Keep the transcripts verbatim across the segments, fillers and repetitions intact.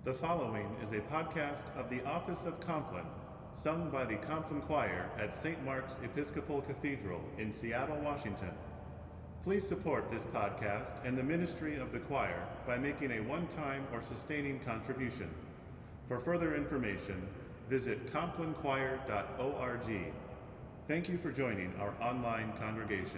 The following is a podcast of the Office of Compline, sung by the Compline Choir at Saint Mark's Episcopal Cathedral in Seattle, Washington. Please support this podcast and the ministry of the choir by making a one-time or sustaining contribution. For further information, visit compline choir dot org. Thank you for joining our online congregation.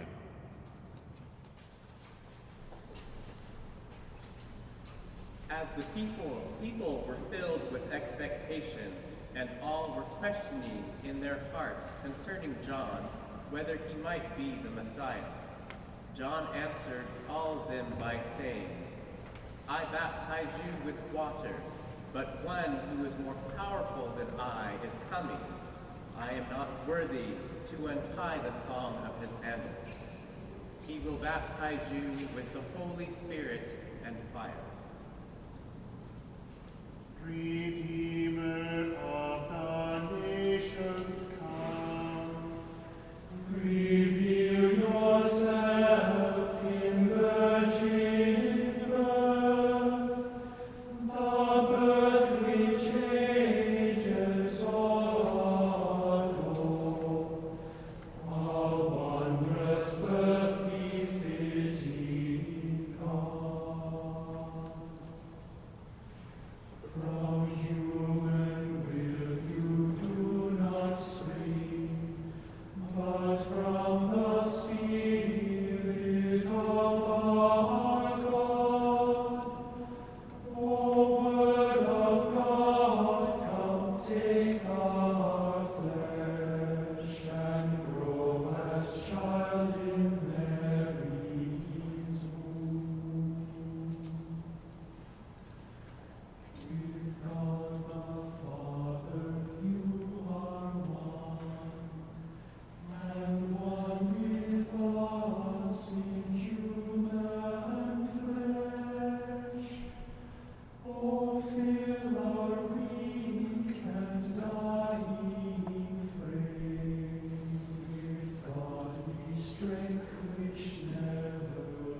As the people, people were filled with expectation, and all were questioning in their hearts concerning John, whether he might be the Messiah. John answered all of them by saying, I baptize you with water, but one who is more powerful than I is coming. I am not worthy to untie the thong of his sandals. He will baptize you with the Holy Spirit and fire. Redeemer of the nations, come. Reveal yourself in virgin birth, the birth which ages all adore, a wondrous birth befitting God. From human will you do not spring, but from the Spirit of our God. O Word of God, come take our flesh and grow as child in Mary's womb. With God the Father you are one, and one with us in human flesh. O fill our weak and dying frame with godly strength which never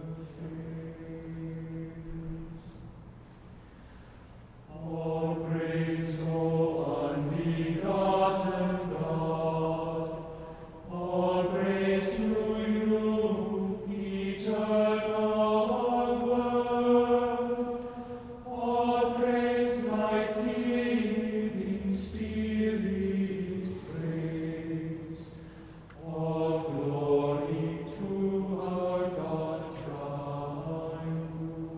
fails. All praise, O unbegotten God. All praise to you, eternal Word. All praise, life-giving Spirit, praise. All glory to our God triune.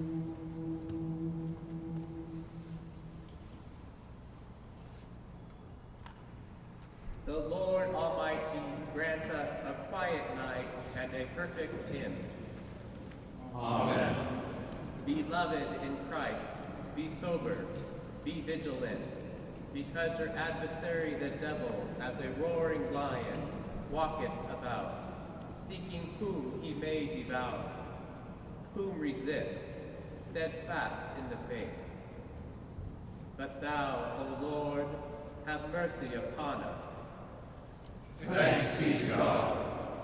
The Lord Almighty grant us a quiet night and a perfect hymn. Amen. Beloved in Christ, be sober, be vigilant, because your adversary the devil, as a roaring lion, walketh about, seeking whom he may devour. Whom resist, steadfast in the faith. But thou, O Lord, have mercy upon us. Thanks be to God.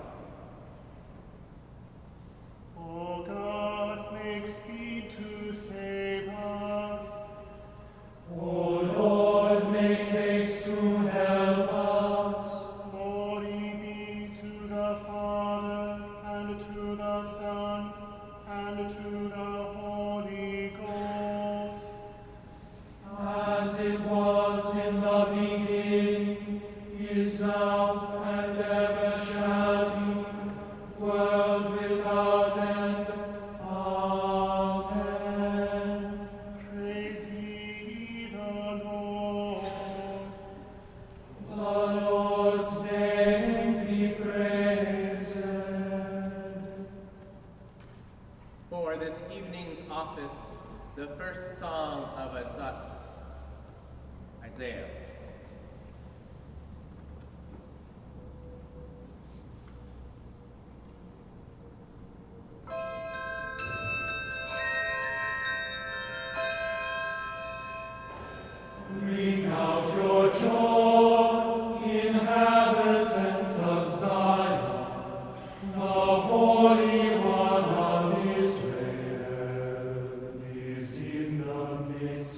O God, make speed to save us. O Lord, make haste to help us. Glory be to the Father, and to the Son, and to the Holy Ghost. As it was in the beginning, is now, and ever shall be, world without end. Amen. Praise ye the Lord. The Lord's name be praised. For this evening's office, the first song of Isaiah. Ring out your joy, inhabitants of Zion, the Holy One of Israel is in the midst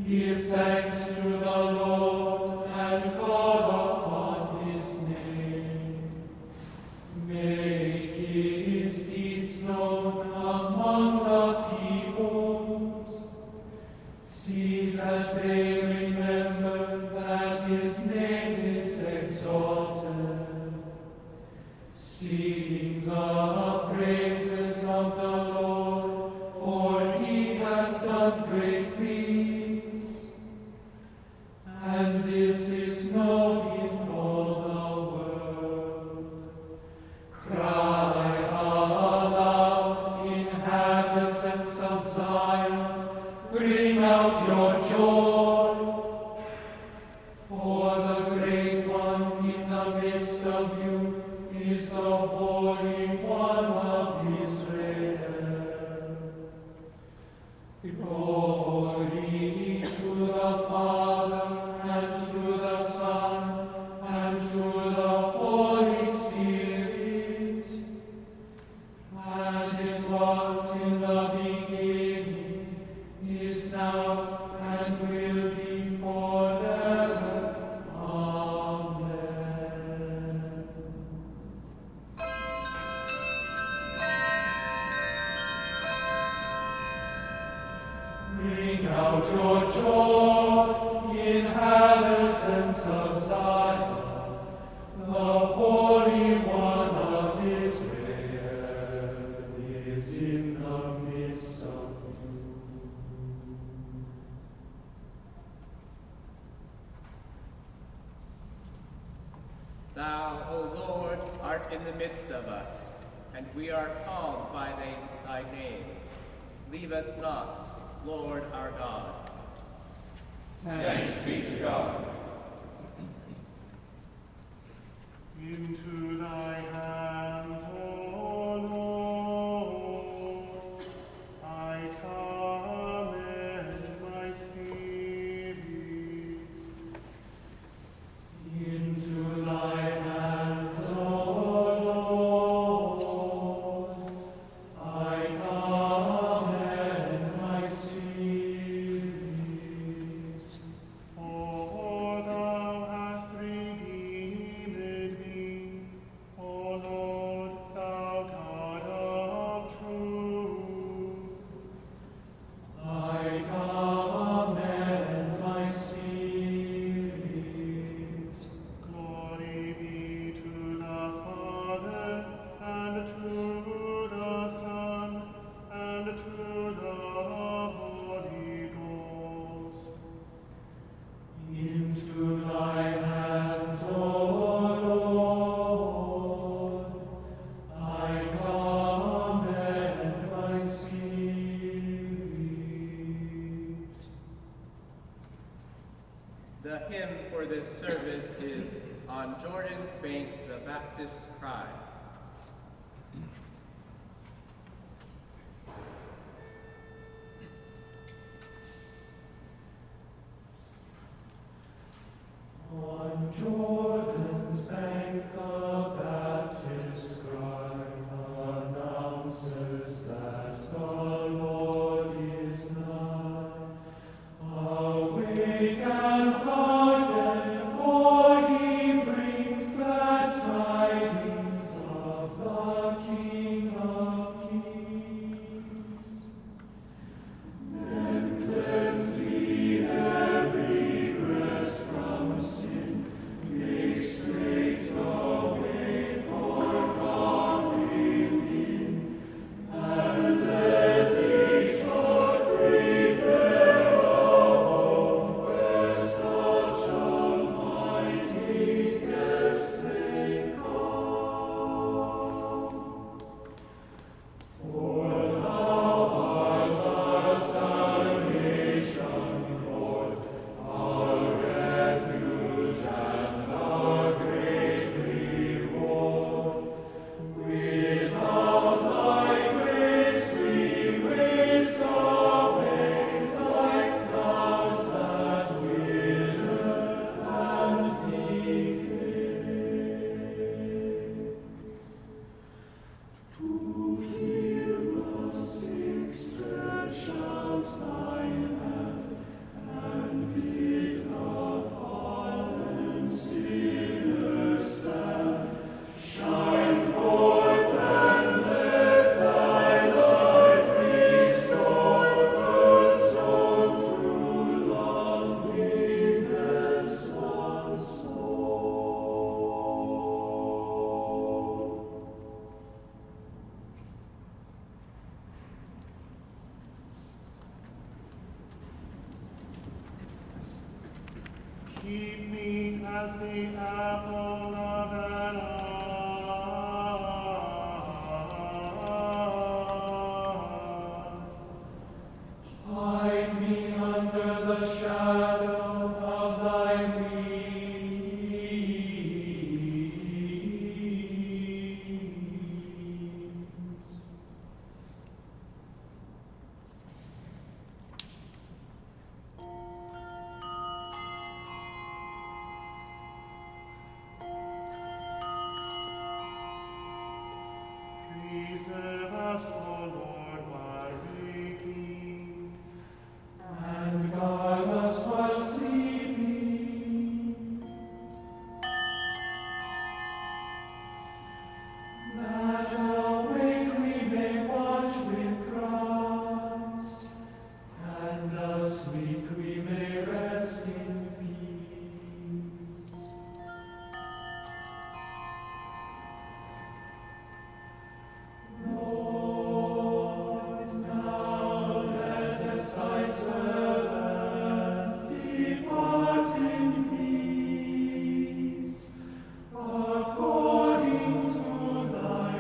Give thanks to the Lord and call upon his name. Make his deeds known among the peoples. See that they remember that his name is exalted. Sing the praises of the Lord, for he has done great things. And this is known in all the world. Cry aloud, inhabitants of Zion, bring out your joy. For the great one in the midst of you is the Holy One of Israel. Glory to the Father, and to the Son, and to the Holy Spirit, as it was in the beginning, is now, and will be forever. Amen. Bring out your joy, inhabitants of Zion, the Holy One of Israel is in the midst of you. Thou, O Lord, art in the midst of us, and we are called by thy, thy name. Leave us not, Lord our God. Thanks be to God. Into thy hands, O Lord, I commend my spirit. Into thy hands, O Lord, I commend my spirit. For thou hast redeemed me, O Lord, thou God of truth. I commend my spirit. Glory be to the Father, and to the Son, and to the Holy Ghost. Into thy hands, O Lord, I commend my spirit. The hymn for this service is On Jordan's Bank, the Baptist Cry. On Jordan's bank, the Baptist cry announces that the Lord is nigh. Awake and hearken, for he brings glad tidings Keep me as the apple of an eye. Hide me under the shadow of thy wings. Preserve us, O Lord, while waking, And guard us while sleeping, that awake we may watch with Christ, and asleep we may rest in peace. Lord, now lettest thy servant depart in peace, according to thy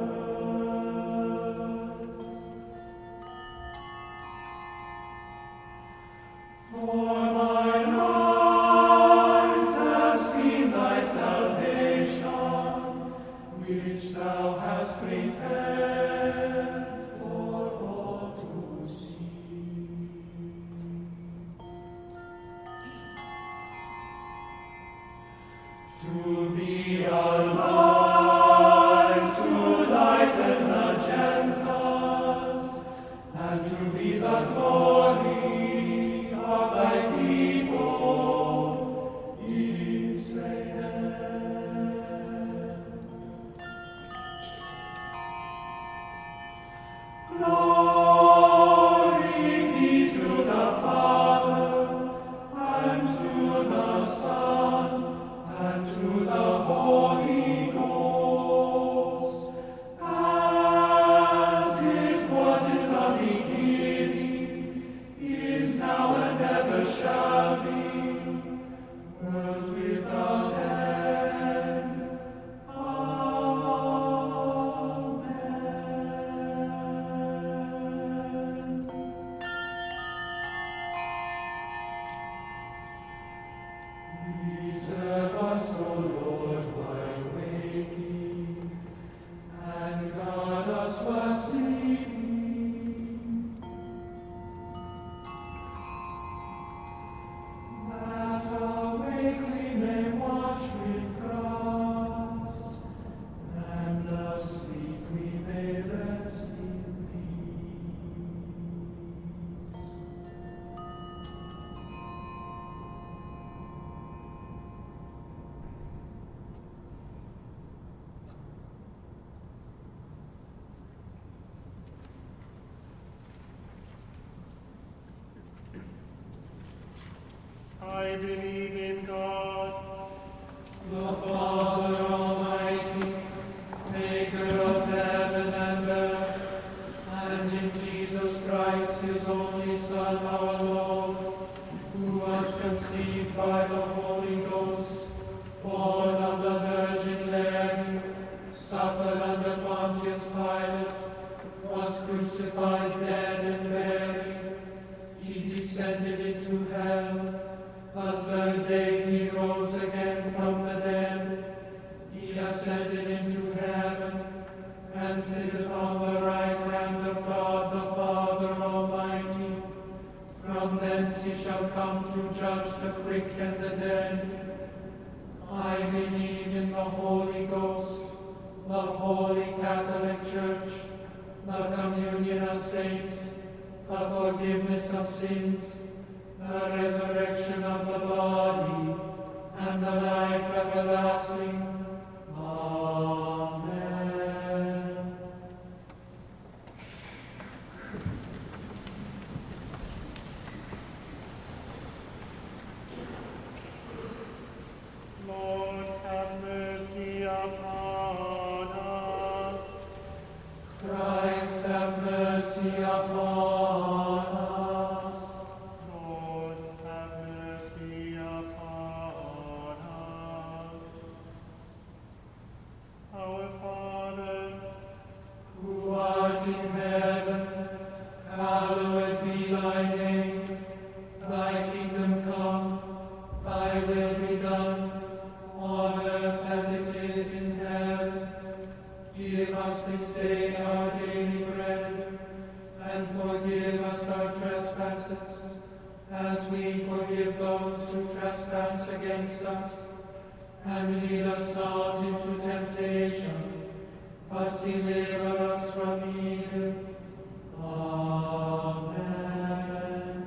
word. For mine eyes have seen thy salvation, which thou hast prepared for all to see. To be a light to lighten the Gentiles, and to be the glory of thy people, Israel. Glory be to the Father, and to the Son, and to the Holy Ghost, as it was in the beginning, is now, and ever shall be, world without end. Amen. Preserve us, O Lord, while waking, and guard us while sleeping, that awake we may watch with Christ, and asleep we may rest in peace. I believe in God, The Father Almighty, maker of heaven and earth, and in Jesus Christ, his only Son, our Lord, who was conceived by the Holy Ghost, born of the Virgin Mary, suffered under Pontius Pilate, was crucified, dead, and buried. He descended into hell. The third day he rose again from the dead. He ascended into heaven, and sitteth on the right hand of God the Father Almighty. From thence he shall come to judge the quick and the dead. I believe in the Holy Ghost, the Holy Catholic Church, the communion of saints, the forgiveness of sins, the resurrection of the body, and the life everlasting. Amen. Lord, have mercy upon us. Christ, have mercy upon us. Lord, have mercy mercifully forgive those who trespass against us, and lead us not into temptation, but deliver us from evil. Amen.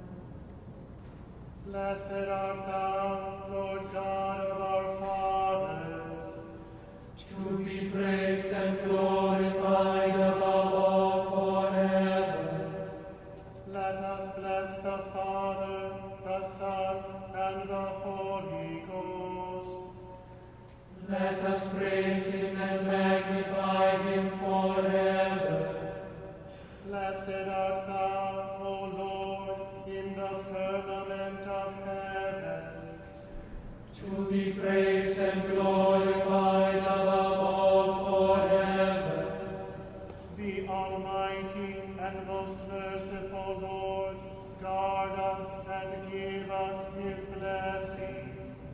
Blessed art thou, Lord God of our fathers, to be praised and glorified above all forever. let us bless the Father, the Son, and the Holy Ghost. Let us praise him and magnify him forever. Blessed art thou, O Lord, in the firmament of heaven, To be praised and glorified above all forever. the Almighty and most merciful Lord, guard us and give us his blessing.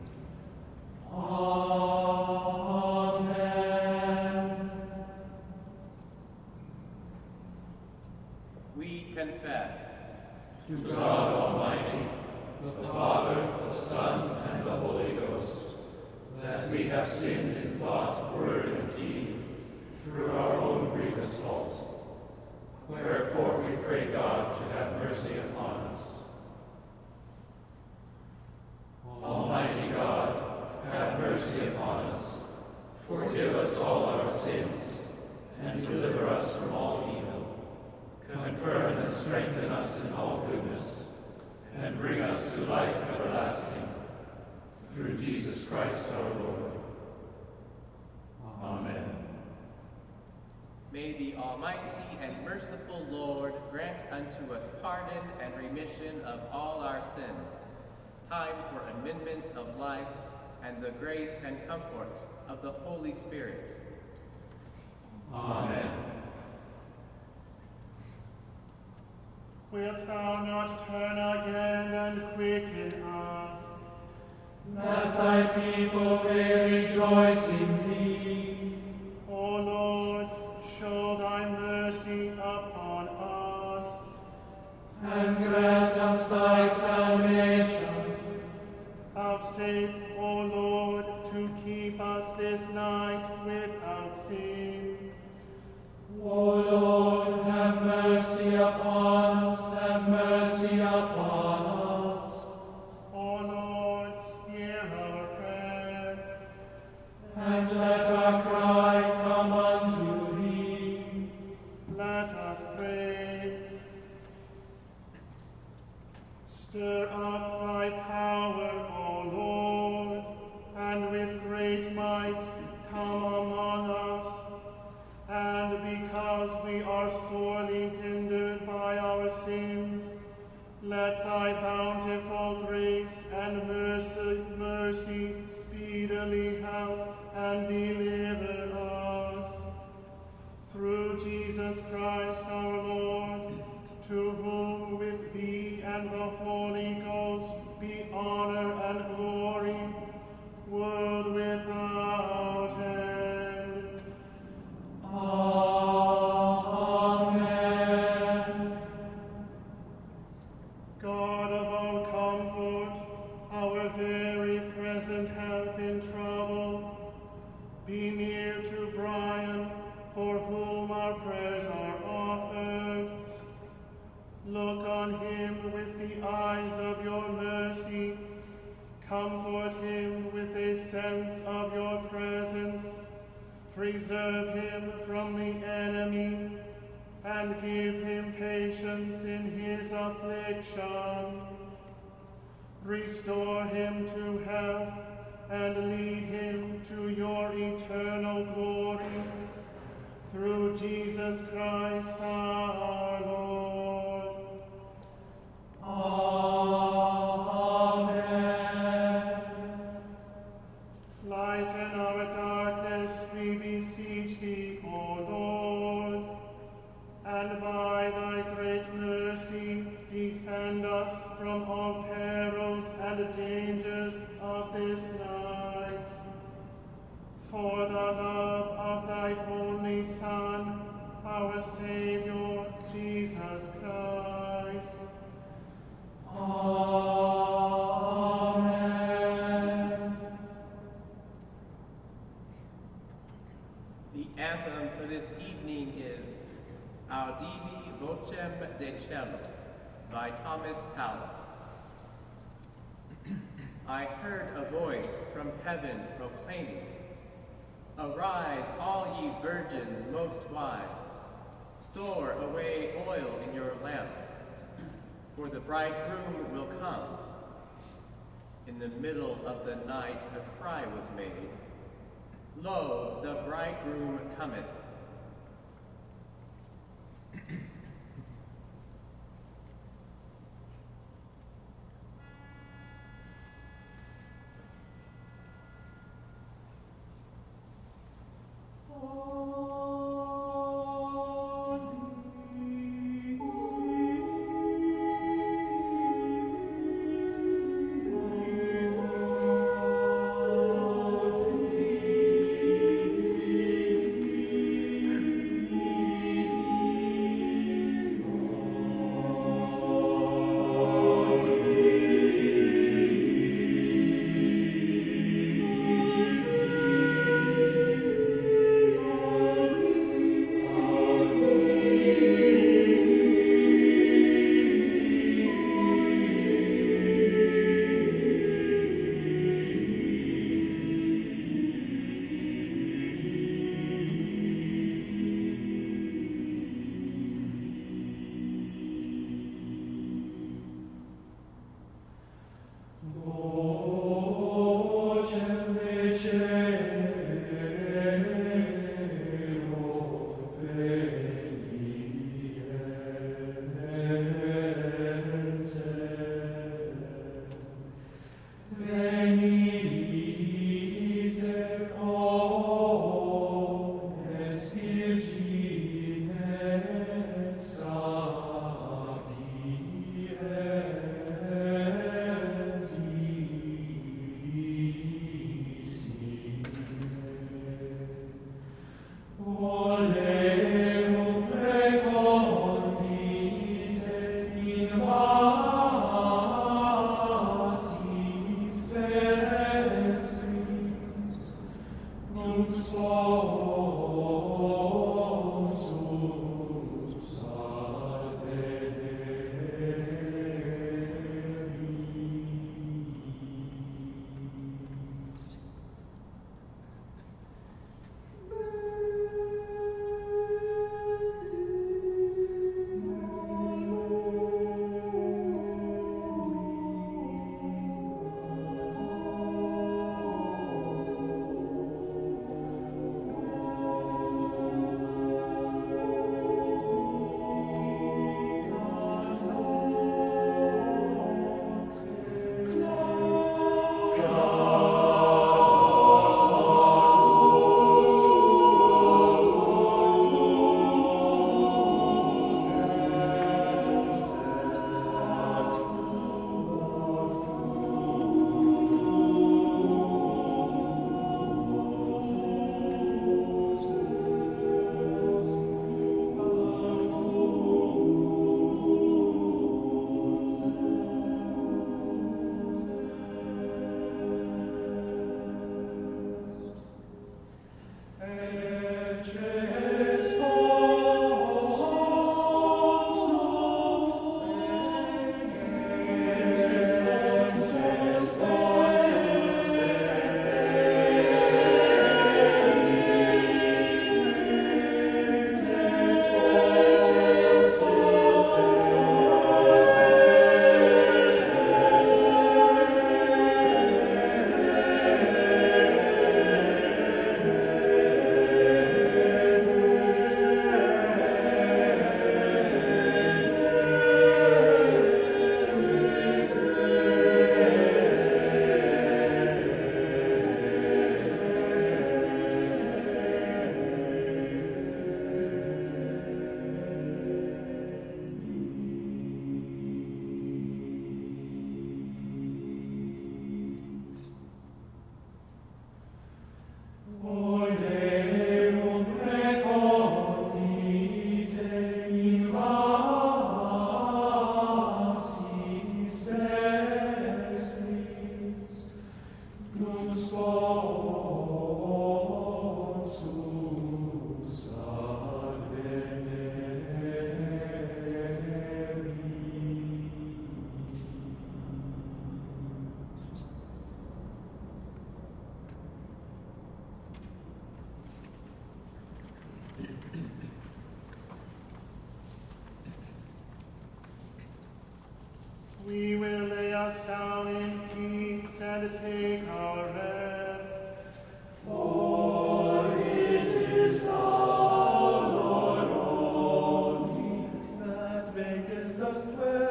Amen. We confess To God Almighty, the Father, the Son, and the Holy Ghost, that we have sinned in thought, word, and deed, through our own grievous fault. Wherefore we pray God to have mercy upon us. Almighty God, have mercy upon us. Forgive us all our sins, and deliver us from all evil. Confirm and strengthen us in all goodness, and bring us to life everlasting. Through Jesus Christ our Lord. Amen. May the Almighty and merciful Lord grant unto us pardon and remission of all our sins, time for amendment of life, and the grace and comfort of the Holy Spirit. Amen. Wilt thou not turn again and quicken us? That thy people may rejoice in thee. O Lord, show thy mercy upon us. And grant us thy salvation. Vouchsafe, O Lord, to keep us this night without sin. O Lord, have mercy upon us, have mercy upon us. O Lord, hear our prayer. And let our cry come unto thee. Let us pray. Stir up thy power, O Lord, and with great might come among us. And because we are sorely hindered by our sins, let thy bountiful grace and mercy, mercy speedily help and deliver us. Through Jesus Christ our Lord, to whom with thee and the Holy Ghost be honor and glory, world without end. Amen. God of all comfort, our very present help in trouble, be near to Brian, for whom our prayers are offered. Look on him with the eyes of your mercy. Comfort him with a sense of your presence. Preserve him from the enemy, and give him patience in his affliction. Restore him to health, and lead him to your eternal glory. Through Jesus Christ our Lord. Amen. Lighten our darkness, we beseech thee, O Lord, and by thy great mercy defend us from all perils and dangers of this night. For the love of thy only Son, our Savior, Jesus Cielo by Thomas Tallis. I heard a voice from heaven proclaiming, "Arise, all ye virgins most wise, store away oil in your lamps, for the bridegroom will come." In the middle of the night a cry was made, "Lo, the bridegroom cometh." peace and take our rest. For it is thou, Lord, only, that makest us dwell,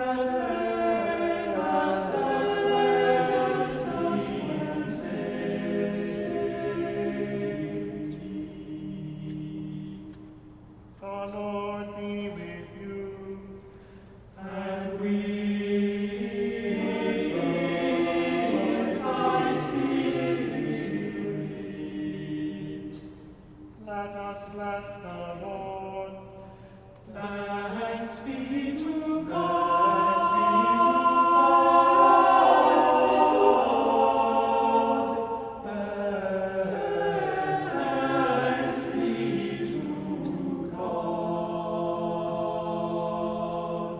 makest us dwell in peace and safety. The Lord be with you. And we with thy spirit. Let us bless the Lord. Thanks be to God. Thanks be to God.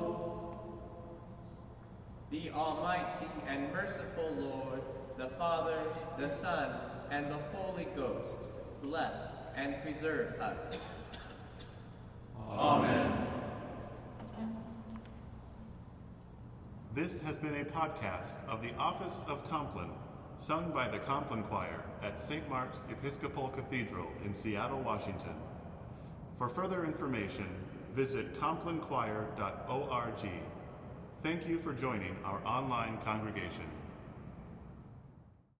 The Almighty and merciful Lord, the Father, the Son, and the Holy Ghost, bless and preserve us. Amen. This has been a podcast of the Office of Compline, sung by the Compline Choir at Saint Mark's Episcopal Cathedral in Seattle, Washington. For further information, visit compline choir dot org. Thank you for joining our online congregation.